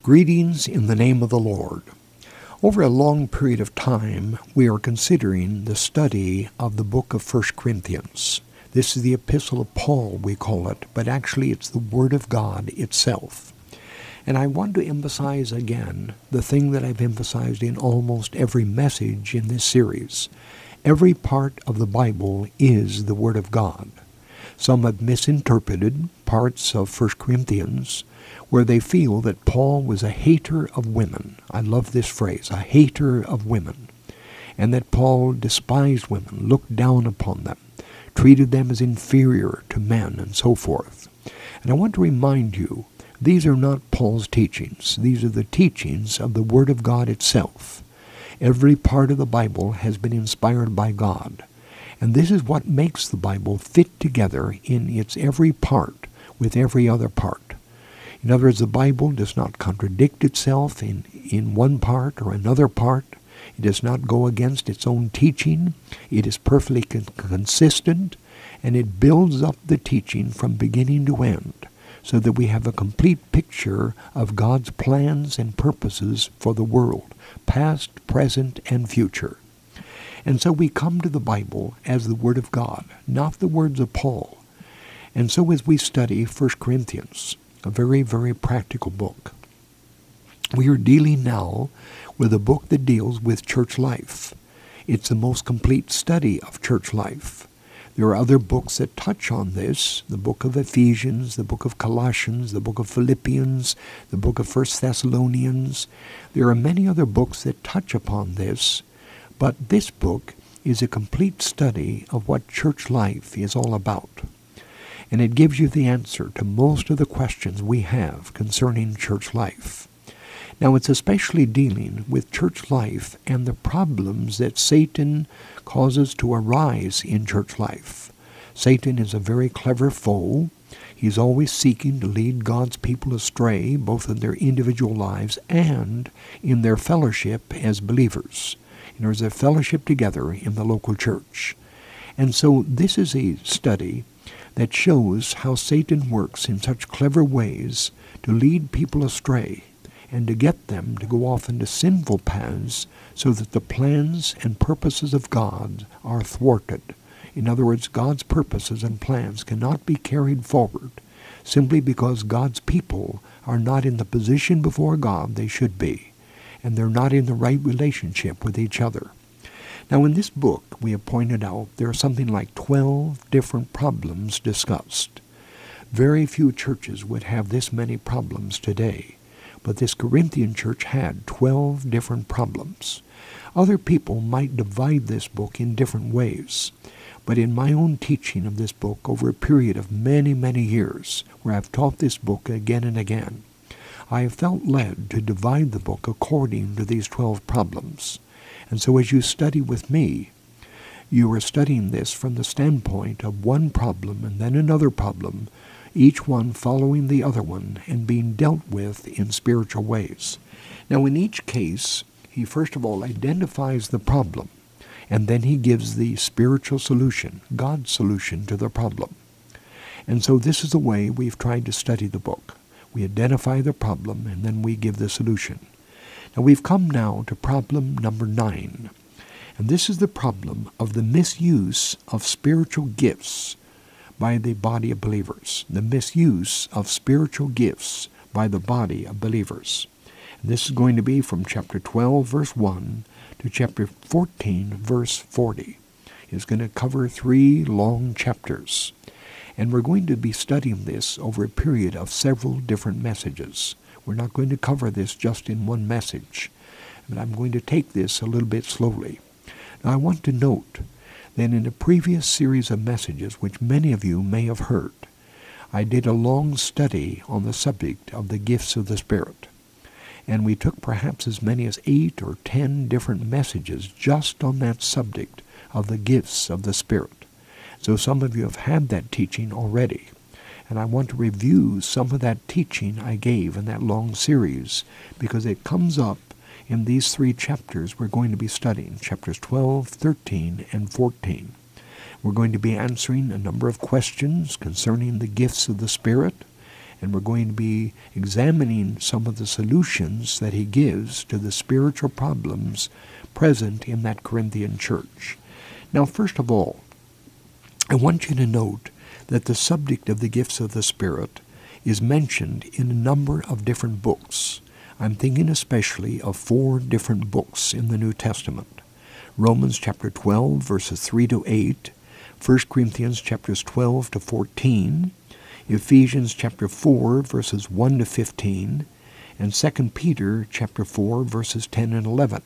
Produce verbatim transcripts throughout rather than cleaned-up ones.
Greetings in the name of the Lord. Over a long period of time, we are considering the study of the book of First Corinthians. This is the epistle of Paul, we call it, but actually it's the Word of God itself. And I want to emphasize again the thing that I've emphasized in almost every message in this series. Every part of the Bible is the Word of God. Some have misinterpreted parts of First Corinthians where they feel that Paul was a hater of women. I love this phrase, a hater of women. And that Paul despised women, looked down upon them, treated them as inferior to men, and so forth. And I want to remind you, these are not Paul's teachings. These are the teachings of the Word of God itself. Every part of the Bible has been inspired by God. And this is what makes the Bible fit together in its every part with every other part. In other words, the Bible does not contradict itself in, in one part or another part. It does not go against its own teaching. It is perfectly con- consistent, and it builds up the teaching from beginning to end so that we have a complete picture of God's plans and purposes for the world, past, present, and future. And so we come to the Bible as the Word of God, not the words of Paul. And so as we study First Corinthians, a very, very practical book, we are dealing now with a book that deals with church life. It's the most complete study of church life. There are other books that touch on this, the book of Ephesians, the book of Colossians, the book of Philippians, the book of First Thessalonians. There are many other books that touch upon this, but this book is a complete study of what church life is all about. And it gives you the answer to most of the questions we have concerning church life. Now, it's especially dealing with church life and the problems that Satan causes to arise in church life. Satan is a very clever foe. He's always seeking to lead God's people astray, both in their individual lives and in their fellowship as believers. And there's a fellowship together in the local church. And so this is a study that shows how Satan works in such clever ways to lead people astray and to get them to go off into sinful paths so that the plans and purposes of God are thwarted. In other words, God's purposes and plans cannot be carried forward simply because God's people are not in the position before God they should be, and they're not in the right relationship with each other. Now, in this book, we have pointed out there are something like twelve different problems discussed. Very few churches would have this many problems today, but this Corinthian church had twelve different problems. Other people might divide this book in different ways, but in my own teaching of this book over a period of many, many years, where I've taught this book again and again, I have felt led to divide the book according to these twelve problems. And so as you study with me, you are studying this from the standpoint of one problem and then another problem, each one following the other one and being dealt with in spiritual ways. Now, in each case, he first of all identifies the problem, and then he gives the spiritual solution, God's solution to the problem. And so this is the way we've tried to study the book. We identify the problem, and then we give the solution. Now, we've come now to problem number nine, and this is the problem of the misuse of spiritual gifts by the body of believers, the misuse of spiritual gifts by the body of believers. And this is going to be from chapter twelve, verse one, to chapter fourteen, verse forty. It's going to cover three long chapters, and we're going to be studying this over a period of several different messages. We're not going to cover this just in one message, but I'm going to take this a little bit slowly. Now, I want to note that in a previous series of messages, which many of you may have heard, I did a long study on the subject of the gifts of the Spirit. And we took perhaps as many as eight or ten different messages just on that subject of the gifts of the Spirit. So some of you have had that teaching already. And I want to review some of that teaching I gave in that long series because it comes up in these three chapters we're going to be studying, chapters twelve, thirteen, and fourteen. We're going to be answering a number of questions concerning the gifts of the Spirit, And we're going to be examining some of the solutions that he gives to the spiritual problems present in that Corinthian church. Now, first of all, I want you to note that the subject of the gifts of the Spirit is mentioned in a number of different books. I'm thinking especially of four different books in the New Testament. Romans chapter twelve, verses three to eight, First Corinthians chapters twelve to fourteen, Ephesians chapter four, verses one to fifteen, and Second Peter chapter four, verses ten and eleven.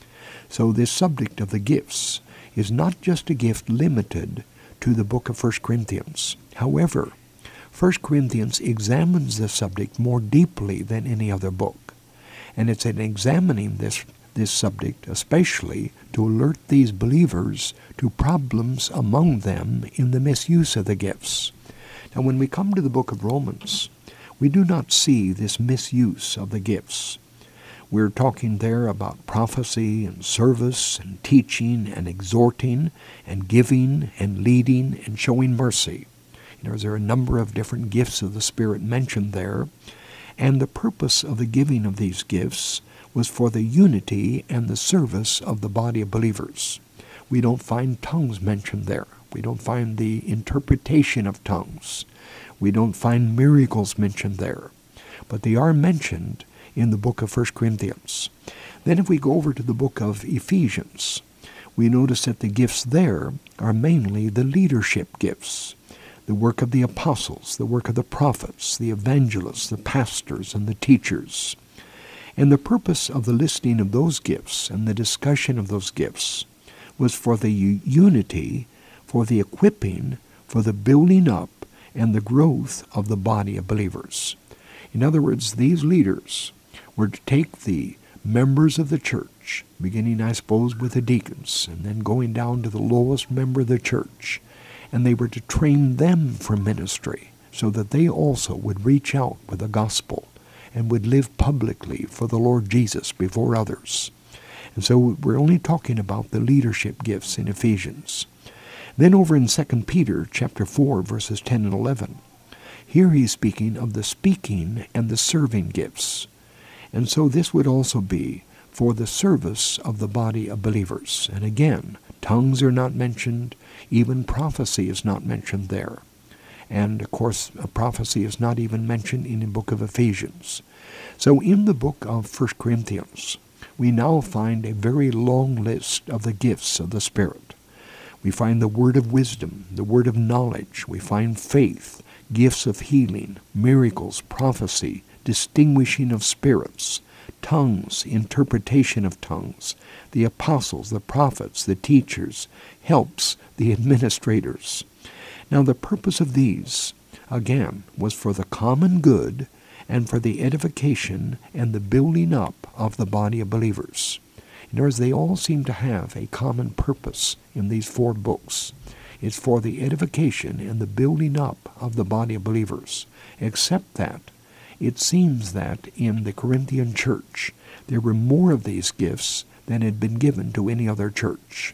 So this subject of the gifts is not just a gift limited to the book of First Corinthians. However, First Corinthians examines this subject more deeply than any other book. And it's in examining this, this subject especially to alert these believers to problems among them in the misuse of the gifts. Now, when we come to the book of Romans, we do not see this misuse of the gifts. We're talking there about prophecy and service and teaching and exhorting and giving and leading and showing mercy. You know, there are a number of different gifts of the Spirit mentioned there, and the purpose of the giving of these gifts was for the unity and the service of the body of believers. We don't find tongues mentioned there. We don't find the interpretation of tongues. We don't find miracles mentioned there. But they are mentioned in the book of First Corinthians. Then if we go over to the book of Ephesians, we notice that the gifts there are mainly the leadership gifts. The work of the apostles, the work of the prophets, the evangelists, the pastors, and the teachers. And the purpose of the listing of those gifts and the discussion of those gifts was for the unity, for the equipping, for the building up, and the growth of the body of believers. In other words, these leaders were to take the members of the church, beginning, I suppose, with the deacons, and then going down to the lowest member of the church, and they were to train them for ministry so that they also would reach out with the gospel and would live publicly for the Lord Jesus before others. And so we're only talking about the leadership gifts in Ephesians. Then over in Second Peter chapter four, verses ten and eleven, here he's speaking of the speaking and the serving gifts. And so this would also be for the service of the body of believers. And again, tongues are not mentioned. Even prophecy is not mentioned there. And, of course, a prophecy is not even mentioned in the book of Ephesians. So in the book of First Corinthians, we now find a very long list of the gifts of the Spirit. We find the word of wisdom, the word of knowledge. We find faith, gifts of healing, miracles, prophecy, distinguishing of spirits, tongues, interpretation of tongues, the apostles, the prophets, the teachers, helps, the administrators. Now the purpose of these, again, was for the common good and for the edification and the building up of the body of believers. In other words, they all seem to have a common purpose in these four books. It's for the edification and the building up of the body of believers, except that it seems that in the Corinthian church there were more of these gifts than had been given to any other church.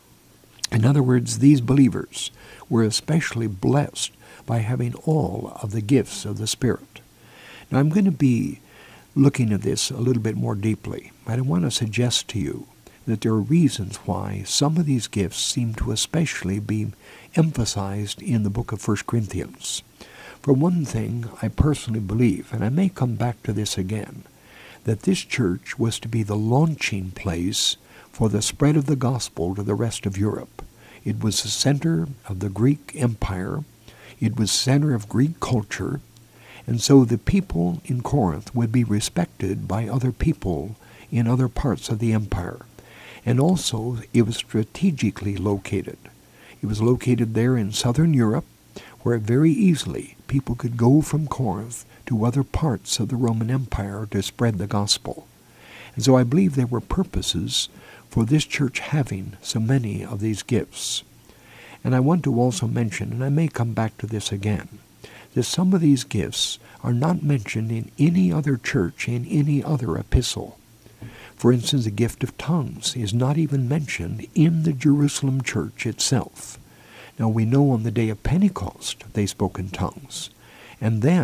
In other words, these believers were especially blessed by having all of the gifts of the Spirit. Now I'm going to be looking at this a little bit more deeply, but I want to suggest to you that there are reasons why some of these gifts seem to especially be emphasized in the book of First Corinthians. For one thing, I personally believe, and I may come back to this again, that this church was to be the launching place for the spread of the gospel to the rest of Europe. It was the center of the Greek Empire. It was the center of Greek culture. And so the people in Corinth would be respected by other people in other parts of the empire. And also, it was strategically located. It was located there in southern Europe, where very easily people could go from Corinth to other parts of the Roman Empire to spread the gospel. And so I believe there were purposes for this church having so many of these gifts. And I want to also mention, and I may come back to this again, that some of these gifts are not mentioned in any other church, in any other epistle. For instance, the gift of tongues is not even mentioned in the Jerusalem church itself. Now we know on the day of Pentecost they spoke in tongues. And then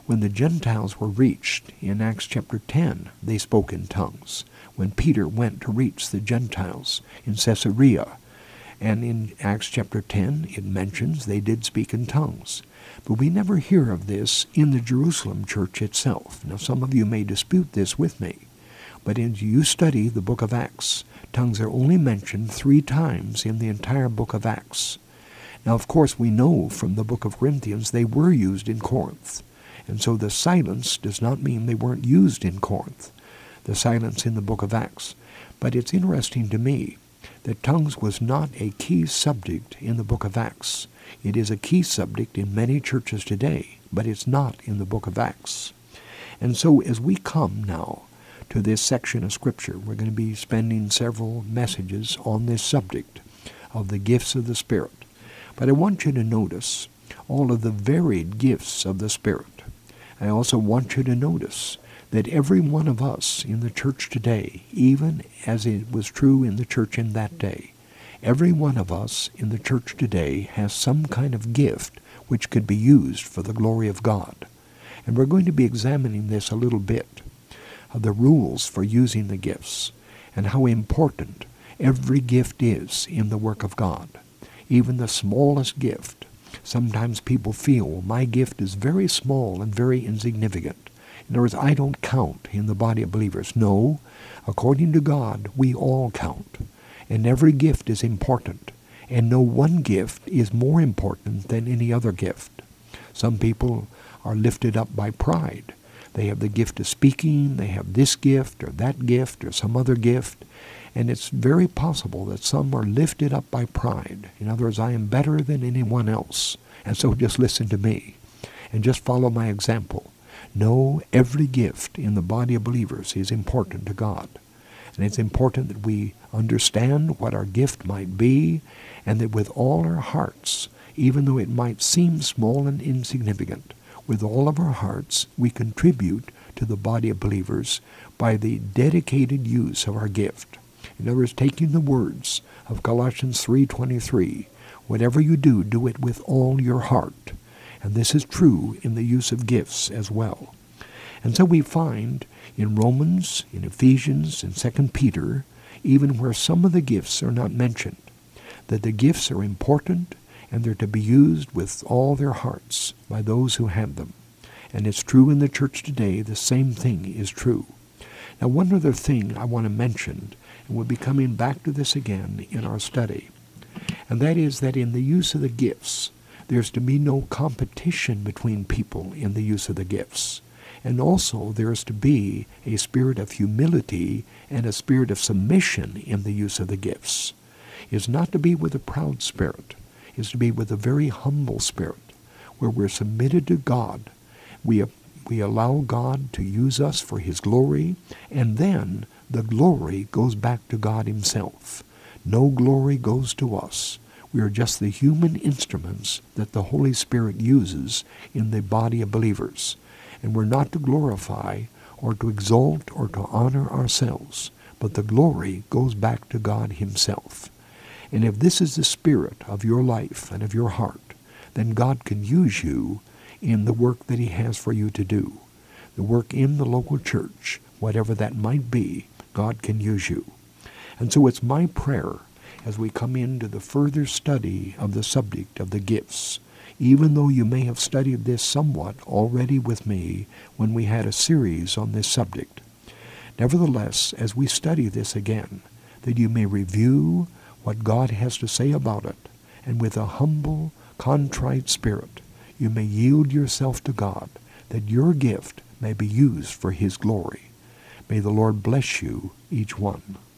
When the Gentiles were reached in Acts chapter ten, they spoke in tongues. When Peter went to reach the Gentiles in Caesarea, and in Acts chapter ten, it mentions they did speak in tongues. But we never hear of this in the Jerusalem church itself. Now, some of you may dispute this with me, but as you study the book of Acts, tongues are only mentioned three times in the entire book of Acts. Now, of course, we know from the book of Corinthians they were used in Corinth. And so the silence does not mean they weren't used in Corinth, the silence in the book of Acts. But it's interesting to me that tongues was not a key subject in the book of Acts. It is a key subject in many churches today, but it's not in the book of Acts. And so as we come now to this section of Scripture, we're going to be spending several messages on this subject of the gifts of the Spirit. But I want you to notice all of the varied gifts of the Spirit. I also want you to notice that every one of us in the church today, even as it was true in the church in that day, every one of us in the church today has some kind of gift which could be used for the glory of God. And we're going to be examining this a little bit, of the rules for using the gifts, and how important every gift is in the work of God. Even the smallest gift. Sometimes people feel, well, my gift is very small and very insignificant. In other words, I don't count in the body of believers. No, according to God, we all count. And every gift is important. And no one gift is more important than any other gift. Some people are lifted up by pride. They have the gift of speaking, they have this gift or that gift or some other gift. And it's very possible that some are lifted up by pride. In other words, I am better than anyone else. And so just listen to me and just follow my example. No, every gift in the body of believers is important to God. And it's important that we understand what our gift might be, and that with all our hearts, even though it might seem small and insignificant, with all of our hearts we contribute to the body of believers by the dedicated use of our gift. In other words, taking the words of Colossians three twenty-three, whatever you do, do it with all your heart. And this is true in the use of gifts as well. And so we find in Romans, in Ephesians, in Second Peter, even where some of the gifts are not mentioned, that the gifts are important and they're to be used with all their hearts by those who have them. And it's true in the church today, the same thing is true. Now, one other thing I want to mention, and we'll be coming back to this again in our study, and that is that in the use of the gifts, there's to be no competition between people in the use of the gifts. And also there is to be a spirit of humility and a spirit of submission in the use of the gifts. It's not to be with a proud spirit. It's to be with a very humble spirit, where we're submitted to God. We We allow God to use us for His glory, and then the glory goes back to God Himself. No glory goes to us. We are just the human instruments that the Holy Spirit uses in the body of believers. And we're not to glorify or to exalt or to honor ourselves, but the glory goes back to God Himself. And if this is the spirit of your life and of your heart, then God can use you in the work that He has for you to do. The work in the local church, whatever that might be, God can use you. And so it's my prayer as we come into the further study of the subject of the gifts, even though you may have studied this somewhat already with me when we had a series on this subject. Nevertheless, as we study this again, that you may review what God has to say about it, and with a humble, contrite spirit, you may yield yourself to God, that your gift may be used for His glory. May the Lord bless you, each one.